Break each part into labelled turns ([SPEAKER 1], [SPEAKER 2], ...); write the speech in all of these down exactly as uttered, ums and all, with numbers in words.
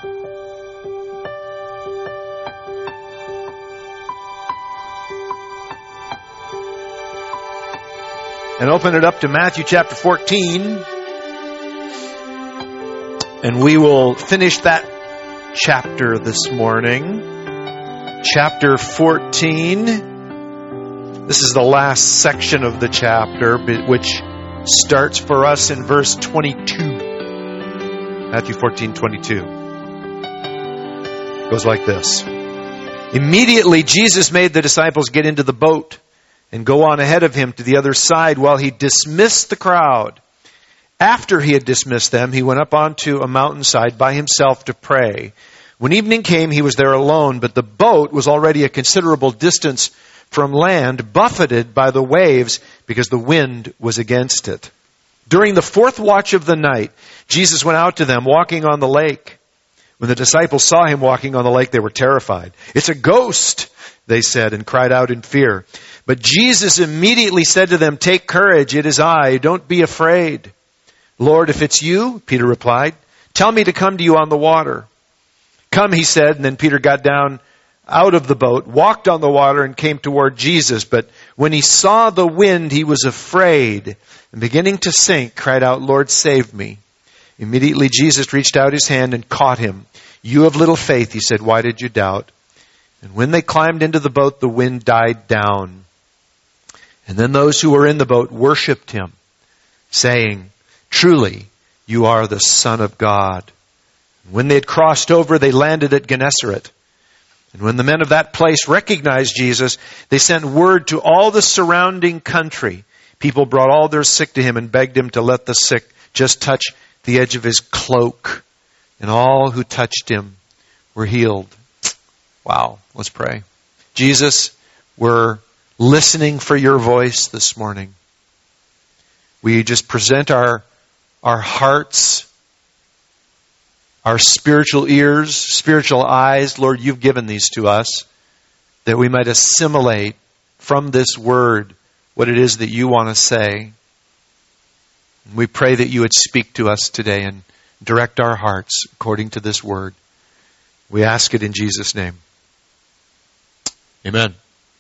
[SPEAKER 1] And open it up to Matthew chapter fourteen. And we will finish that chapter this morning. Chapter fourteen. This is the last section of the chapter, which starts for us in verse twenty-two. Matthew fourteen, twenty-two. It goes like this. Immediately Jesus made the disciples get into the boat and go on ahead of him to the other side while he dismissed the crowd. After he had dismissed them, he went up onto a mountainside by himself to pray. When evening came, he was there alone, but the boat was already a considerable distance from land, buffeted by the waves because the wind was against it. During the fourth watch of the night, Jesus went out to them walking on the lake. When the disciples saw him walking on the lake, they were terrified. "It's a ghost," they said, and cried out in fear. But Jesus immediately said to them, "Take courage, it is I. Don't be afraid." "Lord, if it's you," Peter replied, "tell me to come to you on the water." "Come," he said, and then Peter got down out of the boat, walked on the water, and came toward Jesus. But when he saw the wind, he was afraid, and beginning to sink, cried out, "Lord, save me." Immediately Jesus reached out his hand and caught him. "You have little faith," he said, "why did you doubt?" And when they climbed into the boat, the wind died down. And then those who were in the boat worshipped him, saying, "Truly, you are the Son of God." When they had crossed over, they landed at Gennesaret. And when the men of that place recognized Jesus, they sent word to all the surrounding country. People brought all their sick to him and begged him to let the sick just touch the edge of his cloak. And all who touched him were healed. Wow, let's pray. Jesus, we're listening for your voice this morning. We just present our, our hearts, our spiritual ears, spiritual eyes. Lord, you've given these to us that we might assimilate from this word what it is that you want to say. We pray that you would speak to us today and direct our hearts according to this word. We ask it in Jesus' name. Amen.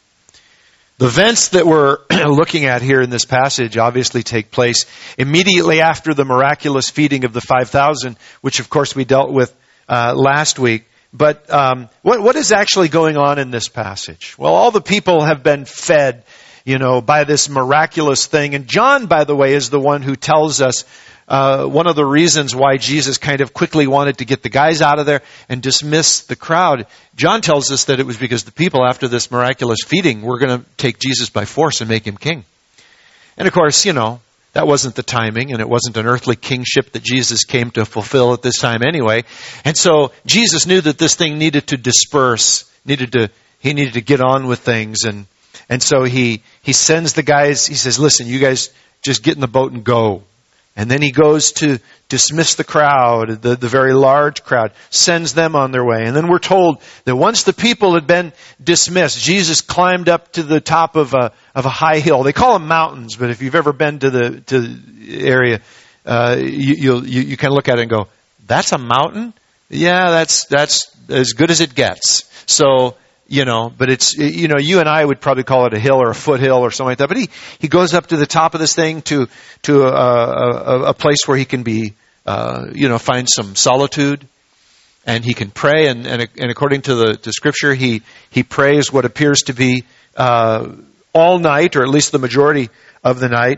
[SPEAKER 1] The events that we're looking at here in this passage obviously take place immediately after the miraculous feeding of the five thousand, which of course we dealt with uh, last week. But um, what, what is actually going on in this passage? Well, all the people have been fed, you know, by this miraculous thing. And John, by the way, is the one who tells us Uh, one of the reasons why Jesus kind of quickly wanted to get the guys out of there and dismiss the crowd. John tells us that it was because the people, after this miraculous feeding, were going to take Jesus by force and make him king. And of course, you know, that wasn't the timing, and it wasn't an earthly kingship that Jesus came to fulfill at this time anyway. And so Jesus knew that this thing needed to disperse, needed to, he needed to get on with things. And, and so he, he sends the guys, he says, "Listen, you guys just get in the boat and go." And then he goes to dismiss the crowd, the, the very large crowd, sends them on their way. And then we're told that once the people had been dismissed, Jesus climbed up to the top of a of a high hill. They call them mountains, but if you've ever been to the to the area, uh, you, you'll, you you kind of look at it and go, "That's a mountain? Yeah, that's that's as good as it gets." So, you know, but it's, you know, you and I would probably call it a hill or a foothill or something like that. But he, he goes up to the top of this thing to, to a, a, a place where he can be, uh, you know, find some solitude, and he can pray. And, and, and according to the to scripture, he, he prays what appears to be, uh, all night, or at least the majority of the night.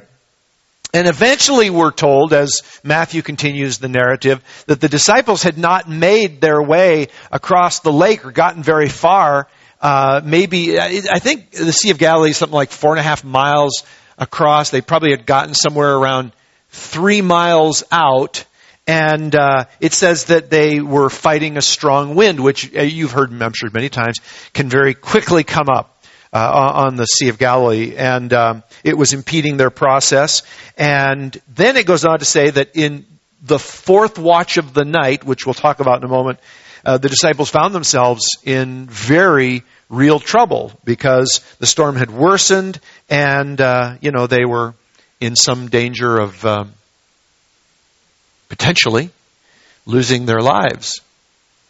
[SPEAKER 1] And eventually we're told, as Matthew continues the narrative, that the disciples had not made their way across the lake or gotten very far. Uh, maybe, I think the Sea of Galilee is something like four and a half miles across. They probably had gotten somewhere around three miles out. And uh, it says that they were fighting a strong wind, which uh, you've heard, I'm sure, many times, can very quickly come up uh, on the Sea of Galilee. And um, it was impeding their process. And then it goes on to say that in the fourth watch of the night, which we'll talk about in a moment, uh, the disciples found themselves in very real trouble because the storm had worsened, and uh, you know they were in some danger of um, potentially losing their lives.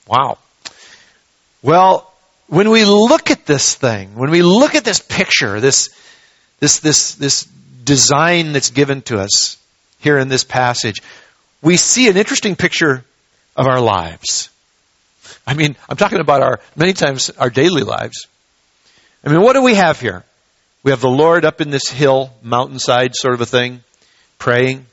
[SPEAKER 1] Wow. Well, when we look at this thing, when we look at this picture, this, this, this, this design that's given to us here in this passage, we see an interesting picture of our lives. I mean, I'm talking about our, many times, our daily lives. I mean, what do we have here? We have the Lord up in this hill, mountainside sort of a thing, praying.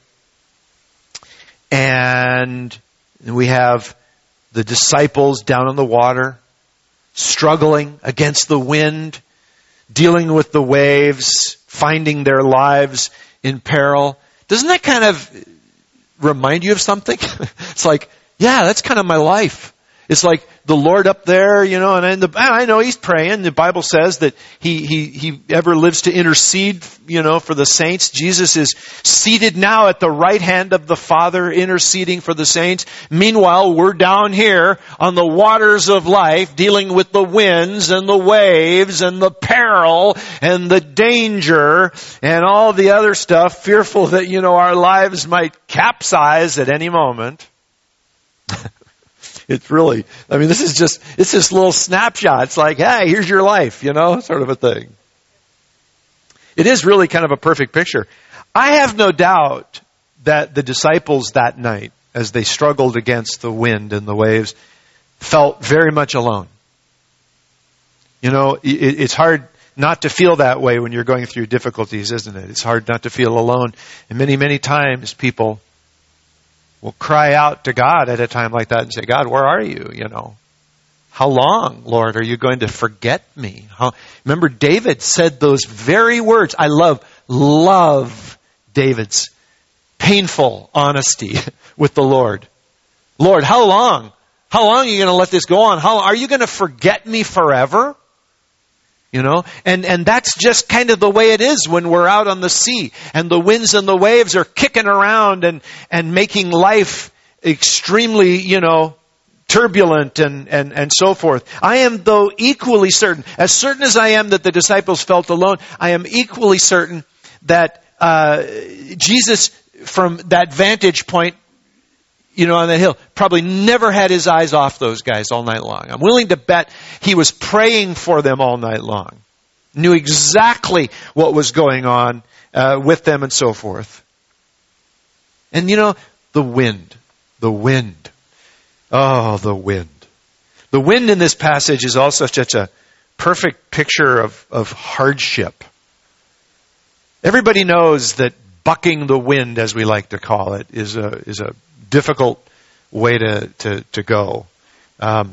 [SPEAKER 1] And we have the disciples down on the water, struggling against the wind, dealing with the waves, finding their lives in peril. Doesn't that kind of remind you of something? It's like, yeah, that's kind of my life. It's like the Lord up there, you know, and I, the, I know He's praying. The Bible says that He He He ever lives to intercede, you know, for the saints. Jesus is seated now at the right hand of the Father, interceding for the saints. Meanwhile, we're down here on the waters of life, dealing with the winds and the waves and the peril and the danger and all the other stuff, fearful that, you know, our lives might capsize at any moment. It's really, I mean, this is just, it's this little snapshot. It's like, hey, here's your life, you know, sort of a thing. It is really kind of a perfect picture. I have no doubt that the disciples that night, as they struggled against the wind and the waves, felt very much alone. You know, it, it's hard not to feel that way when you're going through difficulties, isn't it? It's hard not to feel alone. And many, many times people will cry out to God at a time like that and say, God, where are you? You know, how long, Lord, are you going to forget me? How, remember, David said those very words. I love, love David's painful honesty with the Lord. Lord, how long? How long are you going to let this go on? How are you going to forget me forever? You know, and, and that's just kind of the way it is when we're out on the sea and the winds and the waves are kicking around and, and making life extremely, you know, turbulent and, and, and so forth. I am though equally certain, as certain as I am that the disciples felt alone, I am equally certain that, uh, Jesus from that vantage point, you know, on that hill, probably never had his eyes off those guys all night long. I'm willing to bet he was praying for them all night long. Knew exactly what was going on uh, with them and so forth. And you know, the wind. The wind. Oh, the wind. The wind in this passage is also such a perfect picture of, of hardship. Everybody knows that bucking the wind, as we like to call it, is a is a difficult way to, to, to go. Um,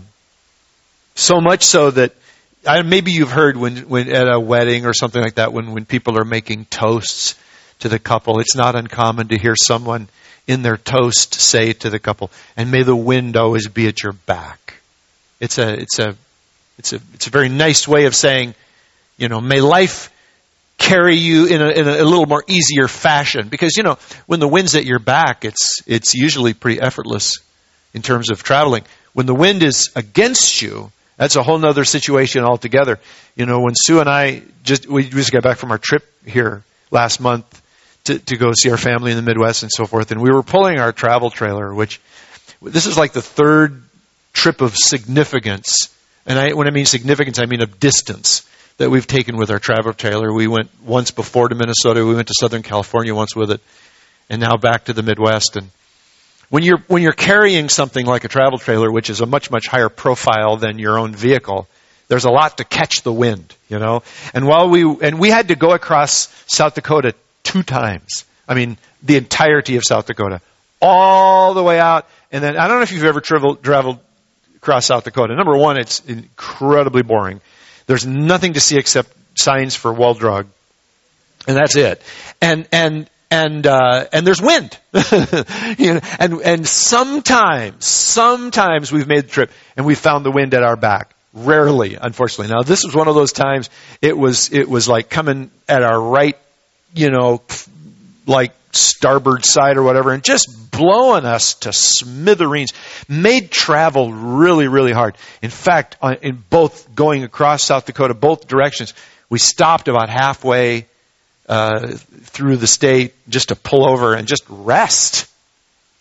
[SPEAKER 1] so much so that I, maybe you've heard when, when at a wedding or something like that, when, when people are making toasts to the couple, it's not uncommon to hear someone in their toast say to the couple, and may the wind always be at your back. It's a, it's a, it's a, it's a very nice way of saying, you know, may life carry you in a, in a little more easier fashion. Because, you know, when the wind's at your back, it's it's usually pretty effortless in terms of traveling. When the wind is against you, that's a whole other situation altogether. You know, when Sue and I, just we just got back from our trip here last month to, to go see our family in the Midwest and so forth, and we were pulling our travel trailer, which, this is like the third trip of significance. And I, when I mean significance, I mean of distance, that we've taken with our travel trailer. We went once before to Minnesota. We went to Southern California once with it, and now back to the Midwest. And when you're when you're carrying something like a travel trailer, which is a much much higher profile than your own vehicle, there's a lot to catch the wind, you know. And while we and we had to go across South Dakota two times. I mean, the entirety of South Dakota, all the way out. And then I don't know if you've ever traveled traveled across South Dakota. Number one, it's incredibly boring. There's nothing to see except signs for Wall Drug, and that's it. And and and uh, and there's wind, you know. And and sometimes, sometimes we've made the trip and we found the wind at our back. Rarely, unfortunately. Now this was one of those times. It was it was like coming at our right, you know, like starboard side or whatever, and just blowing us to smithereens. Made travel really, really hard. In fact, in both going across South Dakota, both directions, we stopped about halfway uh, through the state just to pull over and just rest.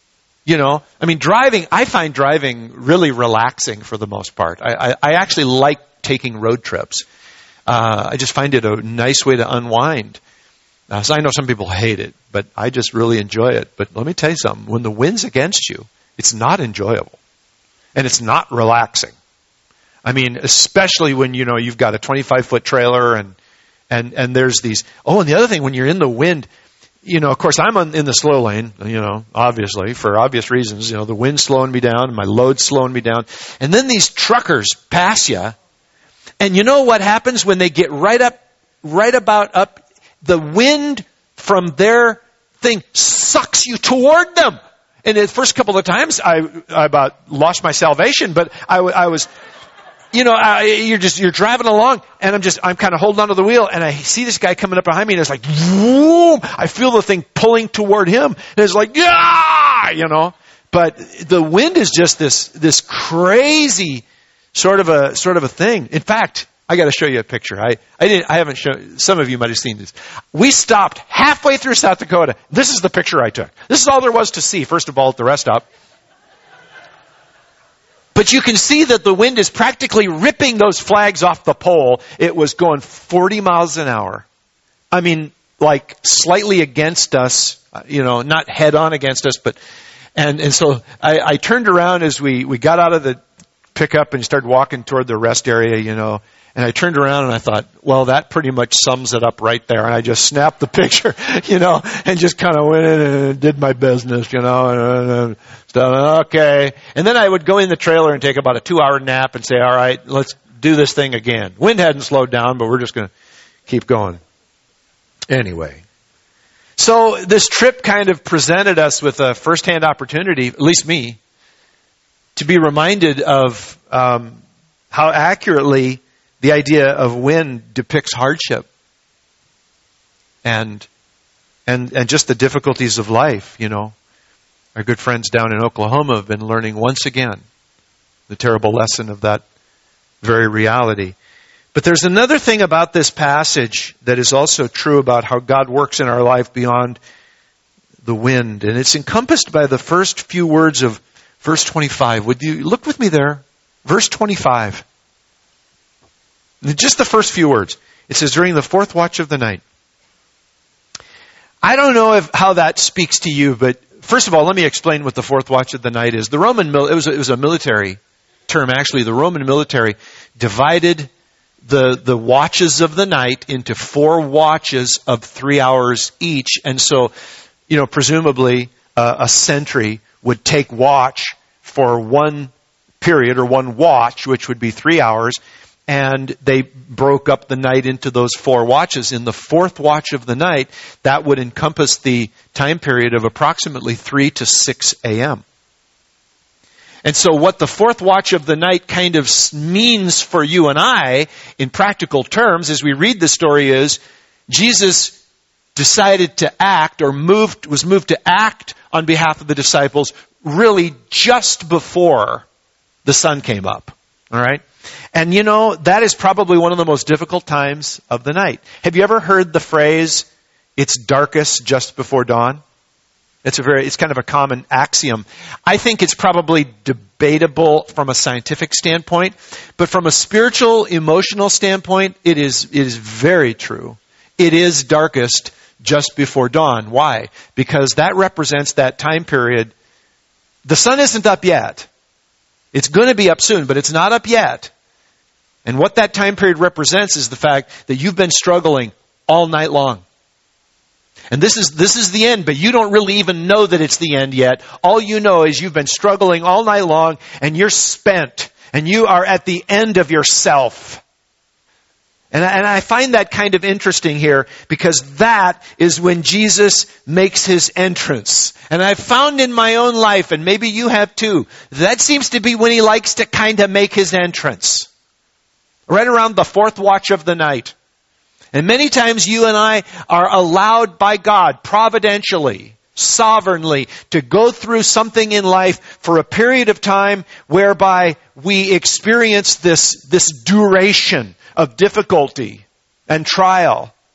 [SPEAKER 1] You know, I mean, driving, I find driving really relaxing for the most part. I, I, I actually like taking road trips. Uh, I just find it a nice way to unwind. Uh, so I know some people hate it, but I just really enjoy it. But let me tell you something. When the wind's against you, it's not enjoyable. And it's not relaxing. I mean, especially when, you know, you've got a twenty-five foot trailer and, and, and there's these, oh, and the other thing, when you're in the wind, you know, of course, I'm on, in the slow lane, you know, obviously, for obvious reasons. You know, the wind's slowing me down, and my load's slowing me down. And then these truckers pass you, and you know what happens when they get right up, right about up? The wind from their thing sucks you toward them. And the first couple of times, I, I about lost my salvation, but I, I was... You know, uh, you're just, you're driving along, and I'm just, I'm kind of holding onto the wheel, and I see this guy coming up behind me, and it's like, boom! I feel the thing pulling toward him, and it's like, yeah! You know? But the wind is just this, this crazy sort of a, sort of a thing. In fact, I gotta show you a picture. I, I didn't, I haven't shown, some of you might have seen this. We stopped halfway through South Dakota. This is the picture I took. This is all there was to see, first of all, at the rest stop. But you can see that the wind is practically ripping those flags off the pole. It was going forty miles an hour. I mean, like slightly against us, you know, not head on against us, but, and, and so I, I turned around as we, we got out of the pickup and started walking toward the rest area, you know, and I turned around and I thought, well, that pretty much sums it up right there. And I just snapped the picture, you know, and just kind of went in and did my business, you know, and, and stuff. Okay. And then I would go in the trailer and take about a two hour nap and say, all right, let's do this thing again. Wind hadn't slowed down, but we're just going to keep going. Anyway. So this trip kind of presented us with a firsthand opportunity, at least me, to be reminded of um, how accurately the idea of wind depicts hardship and and and just the difficulties of life, you know. Our good friends down in Oklahoma have been learning once again the terrible lesson of that very reality. But there's another thing about this passage that is also true about how God works in our life beyond the wind. And it's encompassed by the first few words of verse twenty-five. Would you look with me there? Verse twenty-five. Just the first few words. It says, during the fourth watch of the night. I don't know if how that speaks to you, but first of all, let me explain what the fourth watch of the night is. The Roman, mil- it was a, it was a military term, actually. The Roman military divided the, the watches of the night into four watches of three hours each. And so, you know, presumably uh, a sentry would take watch for one period or one watch, which would be three hours. And they broke up the night into those four watches. In the fourth watch of the night, that would encompass the time period of approximately three to six a.m. And so what the fourth watch of the night kind of means for you and I, in practical terms, as we read the story, is Jesus decided to act or moved, was moved to act on behalf of the disciples really just before the sun came up. All right? And you know, that is probably one of the most difficult times of the night. Have you ever heard the phrase, it's darkest just before dawn? It's a very, it's kind of a common axiom. I think it's probably debatable from a scientific standpoint, but from a spiritual, emotional standpoint, it is, it is very true. It is darkest just before dawn. Why? Because that represents that time period. The sun isn't up yet. It's going to be up soon, but it's not up yet. And what that time period represents is the fact that you've been struggling all night long. And this is this is the end, but you don't really even know that it's the end yet. All you know is you've been struggling all night long, and you're spent, and you are at the end of yourself. And I, and I find that kind of interesting here, because that is when Jesus makes his entrance. And I've found in my own life, and maybe you have too, that seems to be when he likes to kind of make his entrance. Right around the fourth watch of the night. And many times you and I are allowed by God, providentially, sovereignly, to go through something in life for a period of time whereby we experience this, this duration of difficulty and trial.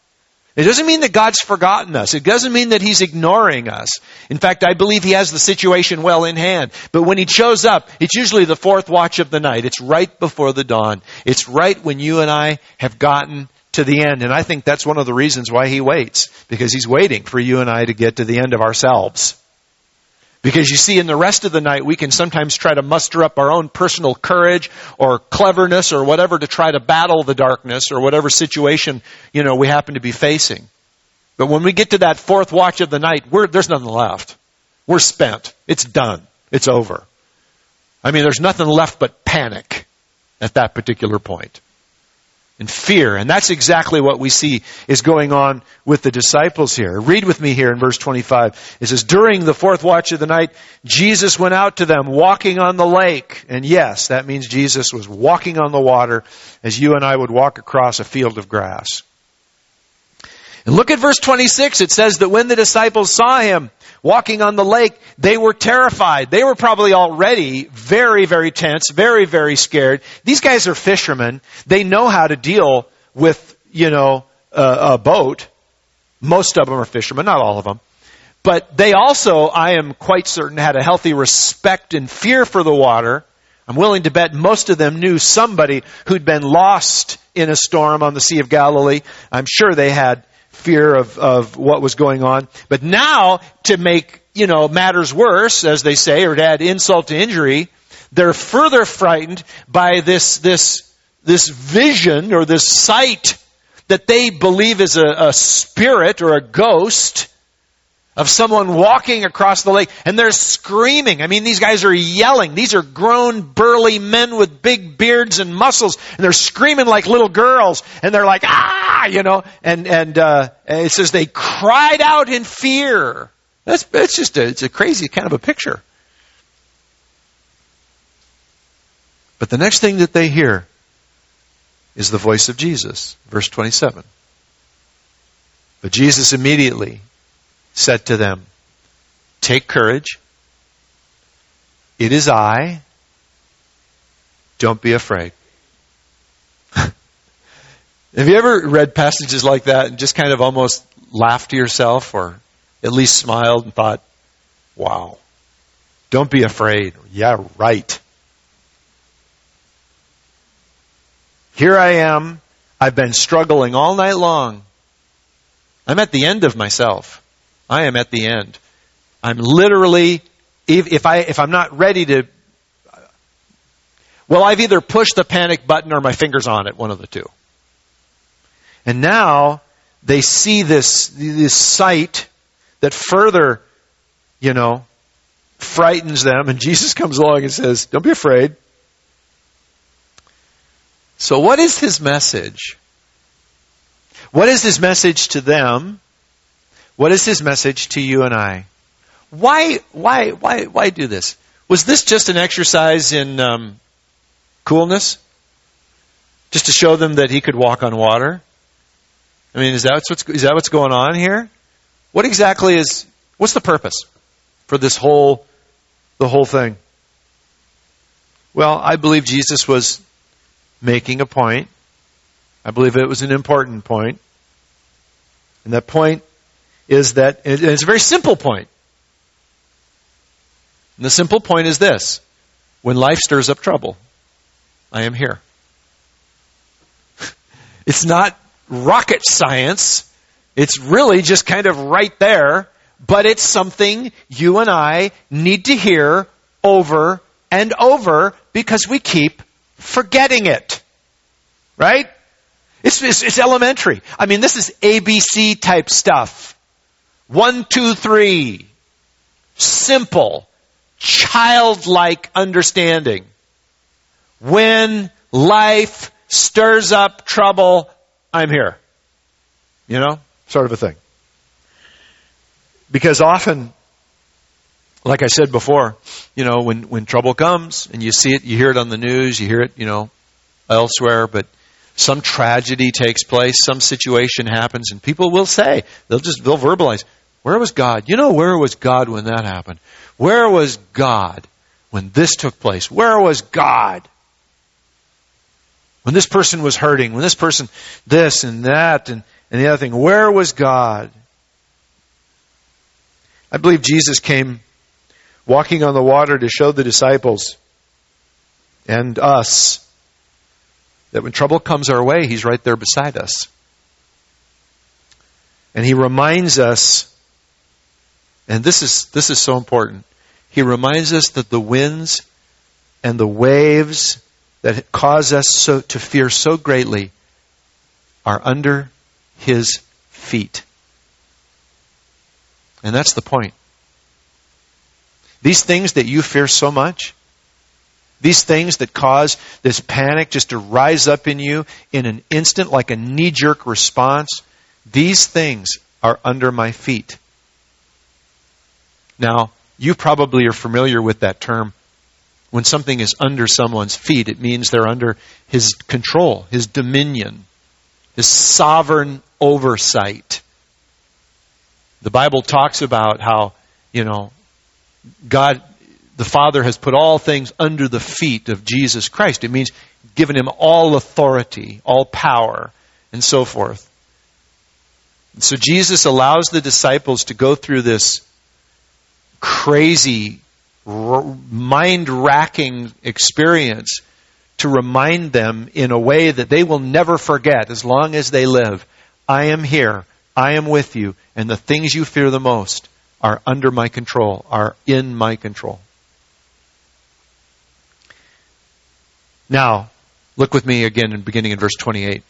[SPEAKER 1] It doesn't mean that God's forgotten us. It doesn't mean that He's ignoring us. In fact, I believe He has the situation well in hand. But when He shows up, it's usually the fourth watch of the night. It's right before the dawn. It's right when you and I have gotten to the end. And I think that's one of the reasons why He waits. Because He's waiting for you and I to get to the end of ourselves. Because you see, in the rest of the night, we can sometimes try to muster up our own personal courage or cleverness or whatever to try to battle the darkness or whatever situation, you know, we happen to be facing. But when we get to that fourth watch of the night, we're, there's nothing left. We're spent. It's done. It's over. I mean, there's nothing left but panic at that particular point. And fear. And that's exactly what we see is going on with the disciples here. Read with me here in verse twenty-five. It says, during the fourth watch of the night, Jesus went out to them walking on the lake. And yes, that means Jesus was walking on the water as you and I would walk across a field of grass. And look at verse twenty-six. It says that when the disciples saw Him walking on the lake, they were terrified. They were probably already very, very tense, very, very scared. These guys are fishermen. They know how to deal with, you know, a, a boat. Most of them are fishermen, not all of them. But they also, I am quite certain, had a healthy respect and fear for the water. I'm willing to bet most of them knew somebody who'd been lost in a storm on the Sea of Galilee. I'm sure they had fear of, of what was going on. But now, to make, you know, matters worse, as they say, or to add insult to injury, they're further frightened by this, this, this vision or this sight that they believe is a, a spirit or a ghost of someone walking across the lake, and they're screaming. I mean, these guys are yelling. These are grown, burly men with big beards and muscles, and they're screaming like little girls, and they're like, ah, you know, and, and, uh, it says they cried out in fear. That's, it's just a, it's a crazy kind of a picture. But the next thing that they hear is the voice of Jesus. Verse twenty-seven. But Jesus immediately said to them, take courage. It is I. Don't be afraid. Have you ever read passages like that and just kind of almost laughed to yourself or at least smiled and thought, wow, don't be afraid. Yeah, right. Here I am. I've been struggling all night long. I'm at the end of myself. I am at the end. I'm literally, if, if I if I'm not ready to, well, I've either pushed the panic button or my finger's on it, one of the two. And now they see this this sight that further, you know, frightens them, and Jesus comes along and says, "Don't be afraid." So, what is His message? What is His message to them? What is His message to you and I? Why, why, why, why do this? Was this just an exercise in um, coolness? Just to show them that He could walk on water? I mean, is that what's is that what's going on here? What exactly is? What's the purpose for this whole the whole thing? Well, I believe Jesus was making a point. I believe it was an important point, and that point is that, and it's a very simple point. And the simple point is this: when life stirs up trouble, I am here. It's not rocket science. It's really just kind of right there, but it's something you and I need to hear over and over because we keep forgetting it. Right? It's, it's, it's elementary. I mean, this is A B C type stuff. One, two, three. Simple, childlike understanding. When life stirs up trouble, I'm here. You know, sort of a thing. Because often, like I said before, you know, when, when trouble comes and you see it, you hear it on the news, you hear it, you know, elsewhere, but some tragedy takes place, some situation happens, and people will say, they'll just, they'll verbalize, where was God? You know, where was God when that happened? Where was God when this took place? Where was God When this person was hurting, when this person this and that and, and the other thing, where was God? I believe Jesus came walking on the water to show the disciples and us that when trouble comes our way, He's right there beside us. And He reminds us, and this is this is so important, He reminds us that the winds and the waves that cause us so to fear so greatly are under His feet. And that's the point. These things that you fear so much, these things that cause this panic just to rise up in you in an instant like a knee-jerk response, these things are under my feet. Now, you probably are familiar with that term. When something is under someone's feet, it means they're under His control, His dominion, His sovereign oversight. The Bible talks about how, you know, God, the Father, has put all things under the feet of Jesus Christ. It means given Him all authority, all power, and so forth. And so Jesus allows the disciples to go through this crazy, mind-racking experience to remind them in a way that they will never forget as long as they live. I am here. I am with you. And the things you fear the most are under my control, are in my control. Now, look with me again in beginning in verse twenty-eight.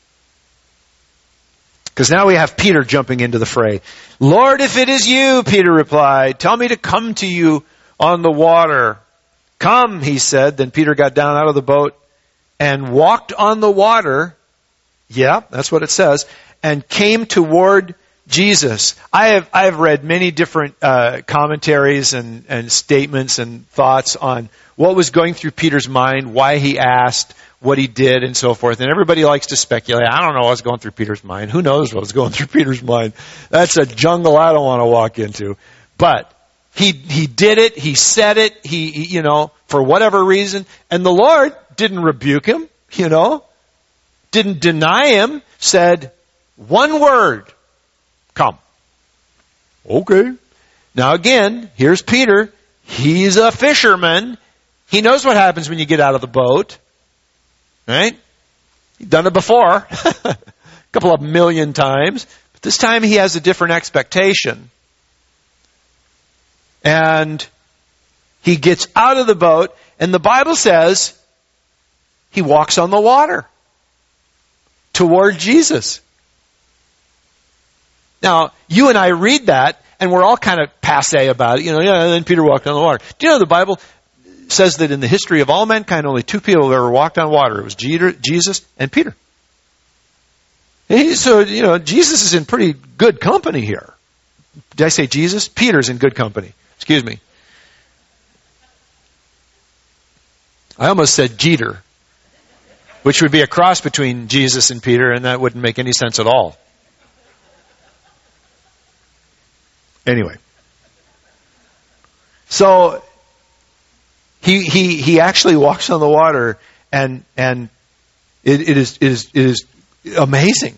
[SPEAKER 1] Because now we have Peter jumping into the fray. Lord, if it is you, Peter replied, tell me to come to you on the water. Come, he said. Then Peter got down out of the boat and walked on the water. Yeah, that's what it says. And came toward Jesus. I have I have read many different uh, commentaries and, and statements and thoughts on what was going through Peter's mind, why he asked, what he did, and so forth. And everybody likes to speculate. I don't know what's going through Peter's mind. Who knows what's going through Peter's mind? That's a jungle I don't want to walk into. But he he did it. He said it. He, he you know, for whatever reason. And the Lord didn't rebuke him, you know, didn't deny him, said one word. Come. Okay. Now again, here's Peter. He's a fisherman. He knows what happens when you get out of the boat. Right? He's done it before. A couple of million times. But this time he has a different expectation. And he gets out of the boat, and the Bible says he walks on the water toward Jesus. Now, you and I read that, and we're all kind of passé about it. You know, yeah, and then Peter walked on the water. Do you know the Bible says that in the history of all mankind, only two people have ever walked on water? It was Jesus and Peter. And he, so, you know, Jesus is in pretty good company here. Did I say Jesus? Peter's in good company. Excuse me. I almost said Jeter, which would be a cross between Jesus and Peter, and that wouldn't make any sense at all. Anyway. So, he he he actually walks on the water, and and it, it is it is it is amazing.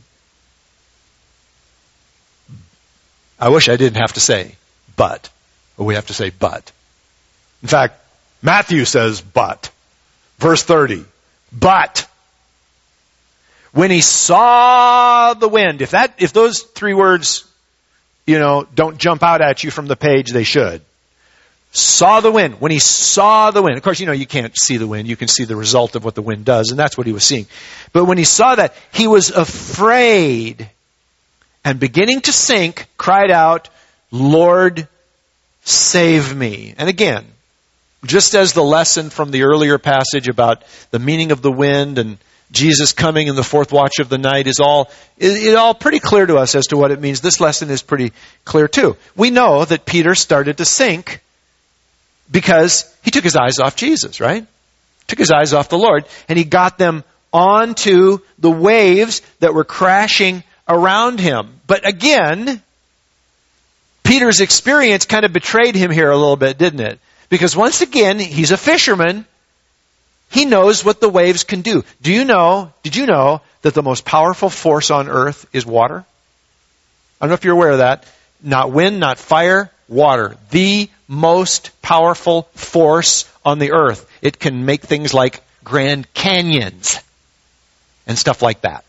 [SPEAKER 1] I wish I didn't have to say but, but we have to say but. In fact, Matthew says but. Verse thirty. But when he saw the wind, if that if those three words, you know, don't jump out at you from the page, they should. Saw the wind. When he saw the wind. Of course, you know, you can't see the wind. You can see the result of what the wind does, and that's what he was seeing. But when he saw that, he was afraid, and beginning to sink, cried out, Lord, save me. And again, just as the lesson from the earlier passage about the meaning of the wind and Jesus coming in the fourth watch of the night is all, it all pretty clear to us as to what it means. This lesson is pretty clear too. We know that Peter started to sink because he took his eyes off Jesus, right? Took his eyes off the Lord, and he got them onto the waves that were crashing around him. But again, Peter's experience kind of betrayed him here a little bit, didn't it? Because once again, he's a fisherman, He knows what the waves can do. Do you know, did you know that the most powerful force on earth is water? I don't know if you're aware of that. Not wind, not fire, water. The most powerful force on the earth. It can make things like Grand Canyons and stuff like that.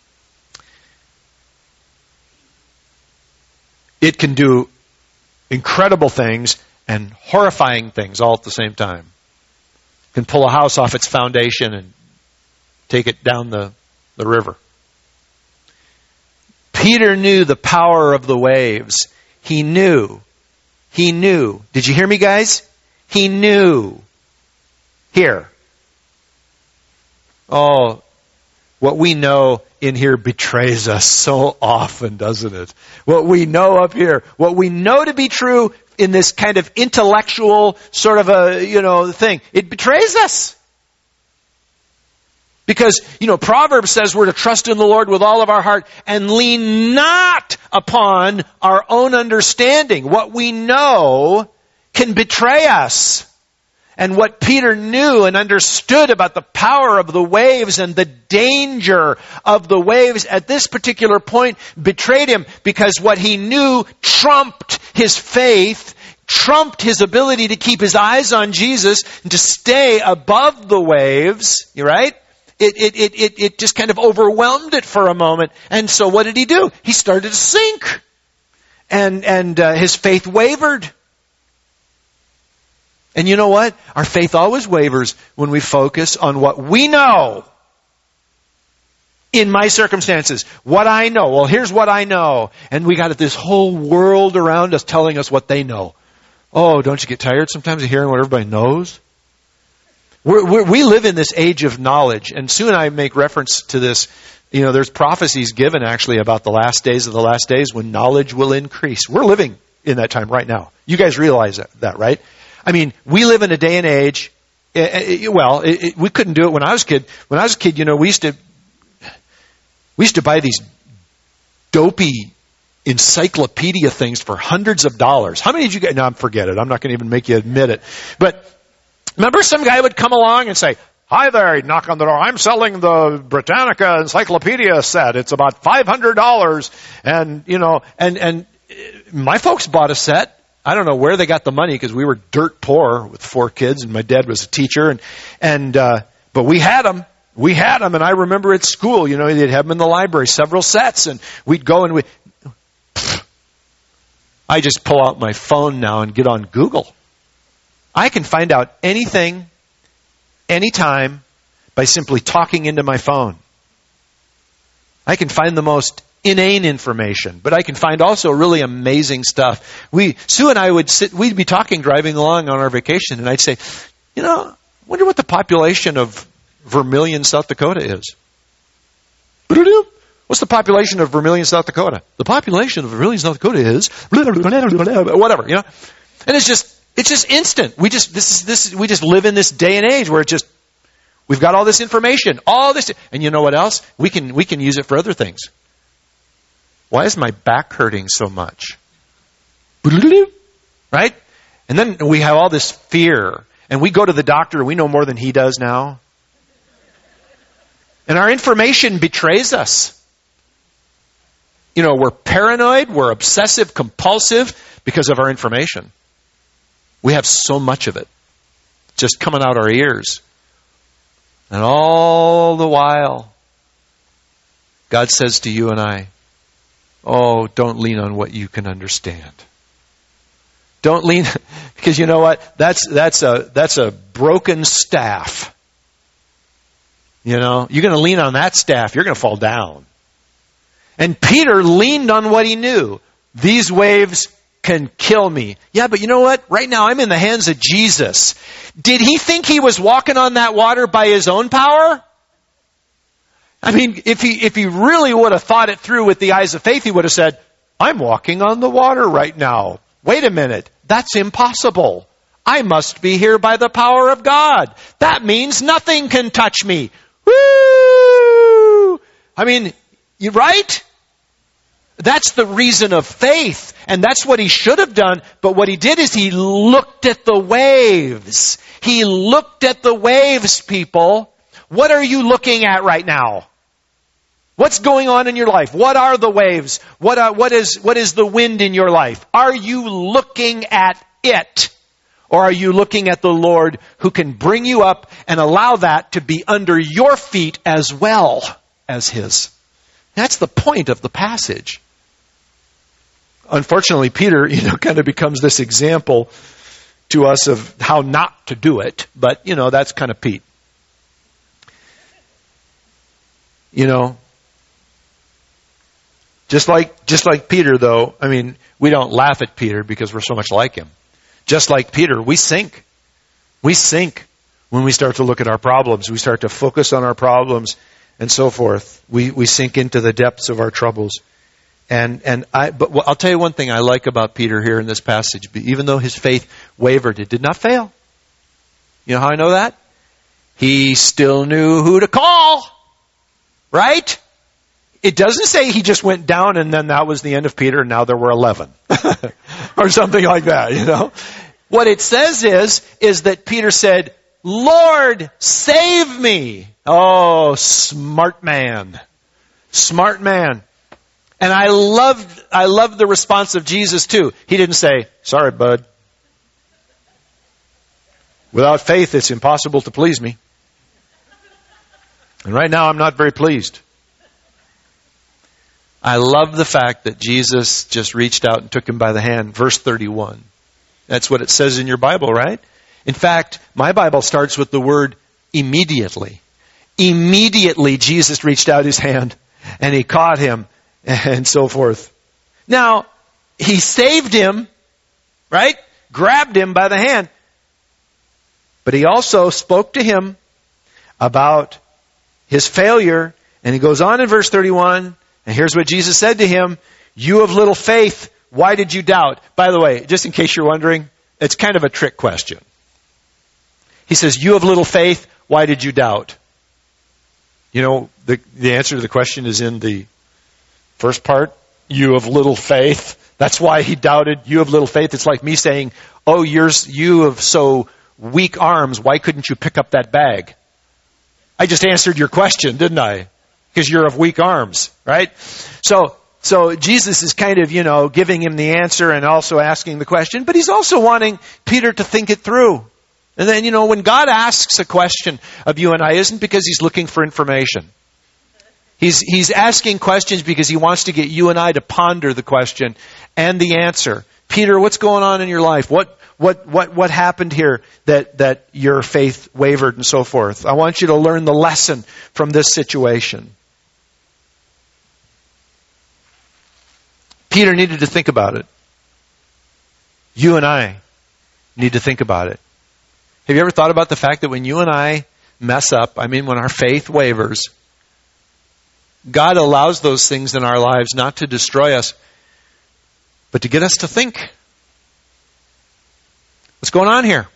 [SPEAKER 1] It can do incredible things and horrifying things all at the same time. It can pull a house off its foundation and take it down the, the river. Peter knew the power of the waves. He knew. He knew. Did you hear me, guys? He knew. Here. Oh, what we know in here betrays us so often, doesn't it? What we know up here, what we know to be true in this kind of intellectual sort of a, you know, thing, it betrays us. Because, you know, Proverbs says we're to trust in the Lord with all of our heart and lean not upon our own understanding. What we know can betray us. And what Peter knew and understood about the power of the waves and the danger of the waves at this particular point betrayed him, because what he knew trumped his faith, trumped his ability to keep his eyes on Jesus and to stay above the waves, right? It, it, it, it, it just kind of overwhelmed it for a moment. And so what did he do? He started to sink. And, and uh, his faith wavered. And you know what? Our faith always wavers when we focus on what we know. In my circumstances, what I know. Well, here's what I know. And we got this whole world around us telling us what they know. Oh, don't you get tired sometimes of hearing what everybody knows? We're, we're, we live in this age of knowledge. And soon I make reference to this. You know, there's prophecies given actually about the last days of the last days when knowledge will increase. We're living in that time right now. You guys realize that, that right? I mean, we live in a day and age, it, it, well, it, it, we couldn't do it when I was a kid. When I was a kid, you know, we used to, we used to buy these dopey encyclopedia things for hundreds of dollars. How many did you get? No, forget it. I'm not going to even make you admit it. But remember, some guy would come along and say, "Hi there," he'd knock on the door. "I'm selling the Britannica encyclopedia set. It's about five hundred dollars. And, you know, and, and my folks bought a set. I don't know where they got the money because we were dirt poor with four kids and my dad was a teacher. And, and, uh, but we had them. We had them. And I remember at school, you know, they'd have them in the library, several sets. And we'd go and we, I just pull out my phone now and get on Google. I can find out anything, anytime by simply talking into my phone. I can find the most inane information, but I can find also really amazing stuff. We, Sue and I would sit, we'd be talking driving along on our vacation, and I'd say, you know, I wonder what the population of Vermilion, South Dakota is. What's the population of Vermilion, South Dakota? The population of Vermilion, South Dakota is whatever, you know. And it's just, it's just instant. We just, this is, this is, we just live in this day and age where it just, we've got all this information, all this, and you know what else? We can, we can use it for other things. Why is my back hurting so much? Right? And then we have all this fear. And we go to the doctor, we know more than he does now. And our information betrays us. You know, we're paranoid, we're obsessive, compulsive because of our information. We have so much of it just coming out our ears. And all the while, God says to you and I, oh, don't lean on what you can understand. Don't lean, because you know what? That's that's a that's a broken staff. You know, you're going to lean on that staff, you're going to fall down. And Peter leaned on what he knew. These waves can kill me. Yeah, but you know what? Right now I'm in the hands of Jesus. Did he think he was walking on that water by his own power? I mean, if he if he really would have thought it through with the eyes of faith, he would have said, I'm walking on the water right now. Wait a minute. That's impossible. I must be here by the power of God. That means nothing can touch me. Woo! I mean, you right? That's the reason of faith. And that's what he should have done. But what he did is he looked at the waves. He looked at the waves, people. What are you looking at right now? What's going on in your life? What are the waves? What are, what is, what is the wind in your life? Are you looking at it? Or are you looking at the Lord who can bring you up and allow that to be under your feet as well as His? That's the point of the passage. Unfortunately, Peter, you know, kind of becomes this example to us of how not to do it. But, you know, that's kind of Pete. You know, just like, just like Peter, though, I mean, we don't laugh at Peter because we're so much like him. Just like Peter, we sink. We sink when we start to look at our problems. We start to focus on our problems and so forth. We we sink into the depths of our troubles. And and I but I'll tell you one thing I like about Peter here in this passage. Even though his faith wavered, it did not fail. You know how I know that? He still knew who to call. Right? It doesn't say he just went down and then that was the end of Peter and now there were eleven. Or something like that, you know. What it says is, is that Peter said, Lord, save me. Oh, smart man. Smart man. And I loved, I loved the response of Jesus too. He didn't say, sorry, bud. Without faith, it's impossible to please me. And right now, I'm not very pleased. I love the fact that Jesus just reached out and took him by the hand. Verse thirty-one. That's what it says in your Bible, right? In fact, my Bible starts with the word immediately. Immediately, Jesus reached out his hand and he caught him and so forth. Now, he saved him, right? Grabbed him by the hand. But he also spoke to him about his failure. And he goes on in verse thirty-one. And here's what Jesus said to him. You of little faith, why did you doubt? By the way, just in case you're wondering, it's kind of a trick question. He says, you of little faith, why did you doubt? You know, the, the answer to the question is in the first part. You of little faith. That's why he doubted. You of little faith. It's like me saying, oh, you're, you of so weak arms, why couldn't you pick up that bag? I just answered your question, didn't I? Because you're of weak arms, right? So, so Jesus is kind of, you know, giving him the answer and also asking the question, but he's also wanting Peter to think it through. And then, you know, when God asks a question of you and I, isn't because he's looking for information. He's, he's asking questions because he wants to get you and I to ponder the question and the answer. Peter, what's going on in your life? What, what, what, what happened here that, that your faith wavered and so forth? I want you to learn the lesson from this situation. Peter needed to think about it. You and I need to think about it. Have you ever thought about the fact that when you and I mess up, I mean when our faith wavers, God allows those things in our lives not to destroy us, but to get us to think. What's going on here?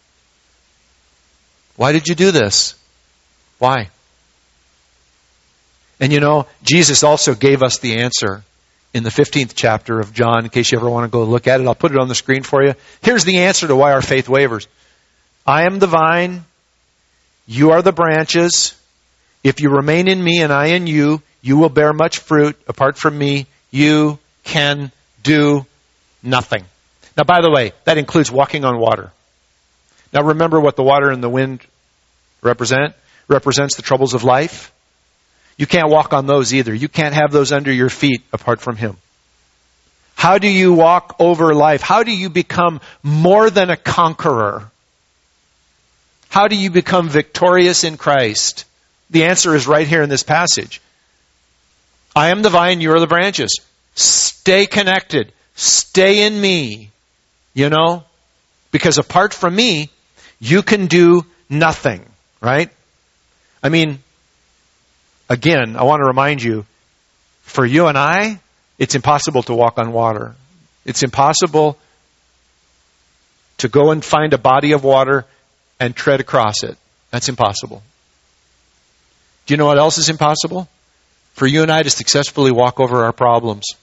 [SPEAKER 1] Why did you do this? Why? And you know, Jesus also gave us the answer in the fifteenth chapter of John, in case you ever want to go look at it. I'll put it on the screen for you. Here's the answer to why our faith wavers. I am the vine, you are the branches. If you remain in me and I in you, you will bear much fruit. Apart from me, you can do nothing. Now, by the way, that includes walking on water. Now, remember what the water and the wind represent? Represents the troubles of life. You can't walk on those either. You can't have those under your feet apart from Him. How do you walk over life? How do you become more than a conqueror? How do you become victorious in Christ? The answer is right here in this passage. I am the vine, you are the branches. Stay connected. Stay in me. You know? Because apart from me, you can do nothing. Right? I mean, again, I want to remind you, for you and I, it's impossible to walk on water. It's impossible to go and find a body of water and tread across it. That's impossible. Do you know what else is impossible? For you and I to successfully walk over our problems.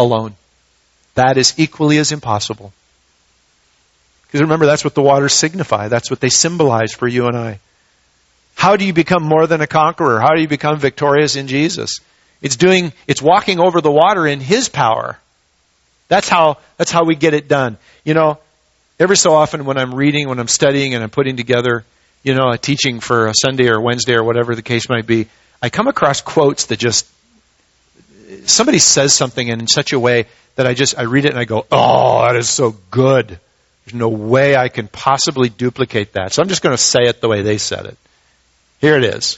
[SPEAKER 1] alone. That is equally as impossible. Because remember, that's what the waters signify. That's what they symbolize for you and I. How do you become more than a conqueror? How do you become victorious in Jesus? It's doing, it's walking over the water in His power. That's how, that's how we get it done. You know, every so often when I'm reading, when I'm studying and I'm putting together, you know, a teaching for a Sunday or Wednesday or whatever the case might be, I come across quotes that just, somebody says something in such a way that I just, I read it and I go, oh, that is so good. There's no way I can possibly duplicate that. So I'm just going to say it the way they said it. Here it is.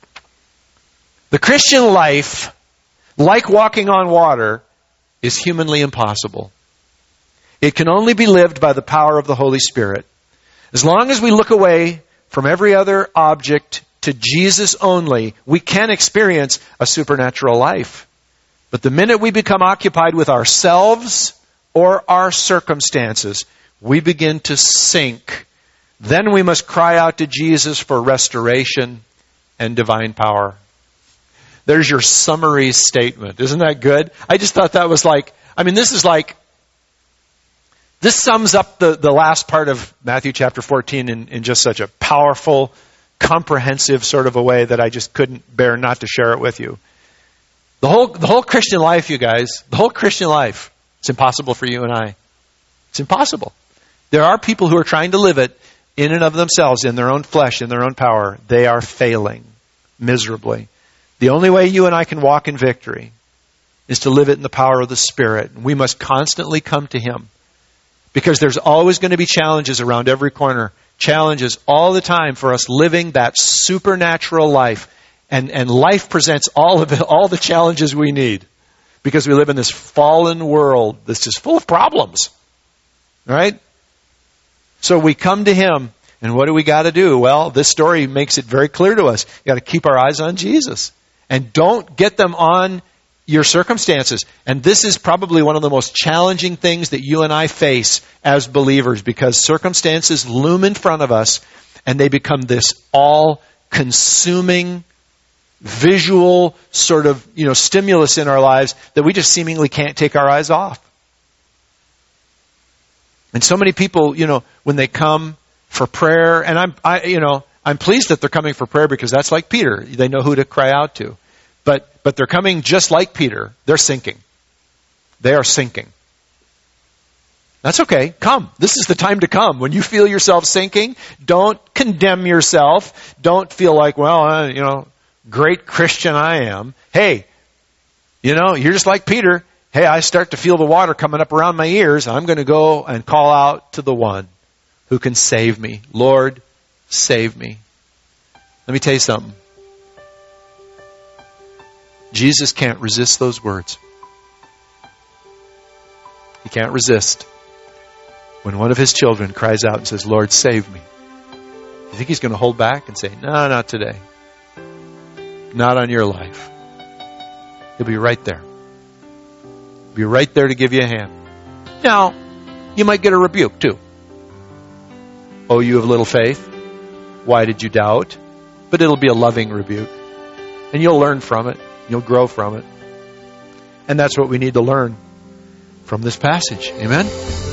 [SPEAKER 1] The Christian life, like walking on water, is humanly impossible. It can only be lived by the power of the Holy Spirit. As long as we look away from every other object to Jesus only, we can experience a supernatural life. But the minute we become occupied with ourselves or our circumstances, we begin to sink. Then we must cry out to Jesus for restoration and divine power. There's your summary statement. Isn't that good? I just thought that was like, I mean, this is like, this sums up the, the last part of Matthew chapter fourteen in, in just such a powerful, comprehensive sort of a way that I just couldn't bear not to share it with you. The whole, the whole Christian life, you guys, the whole Christian life, it's impossible for you and I. It's impossible. There are people who are trying to live it in and of themselves, in their own flesh, in their own power. They are failing miserably. The only way you and I can walk in victory is to live it in the power of the Spirit. We must constantly come to Him, because there's always going to be challenges around every corner. Challenges all the time for us living that supernatural life. And, and life presents all of it, all the challenges we need, because we live in this fallen world that's just full of problems. Right? So we come to Him, and what do we got to do? Well, this story makes it very clear to us. You got to keep our eyes on Jesus. And don't get them on your circumstances. And this is probably one of the most challenging things that you and I face as believers, because circumstances loom in front of us, and they become this all-consuming, visual sort of, you know, stimulus in our lives that we just seemingly can't take our eyes off. And so many people, you know, when they come for prayer, and I'm, I, you know, I'm pleased that they're coming for prayer, because that's like Peter. They know who to cry out to. But, but they're coming just like Peter. They're sinking. They are sinking. That's okay. Come. This is the time to come. When you feel yourself sinking, don't condemn yourself. Don't feel like, well, uh, you know, great Christian I am. Hey, you know, you're just like Peter. Hey, I start to feel the water coming up around my ears. I'm going to go and call out to the one who can save me. Lord, save me. Let me tell you something. Jesus can't resist those words. He can't resist when one of His children cries out and says, Lord, save me. You think He's going to hold back and say, no, not today. Not on your life. He'll be right there. Be right there to give you a hand. Now, you might get a rebuke too. Oh, you have little faith. Why did you doubt? But it'll be a loving rebuke. And you'll learn from it. You'll grow from it. And that's what we need to learn from this passage. Amen?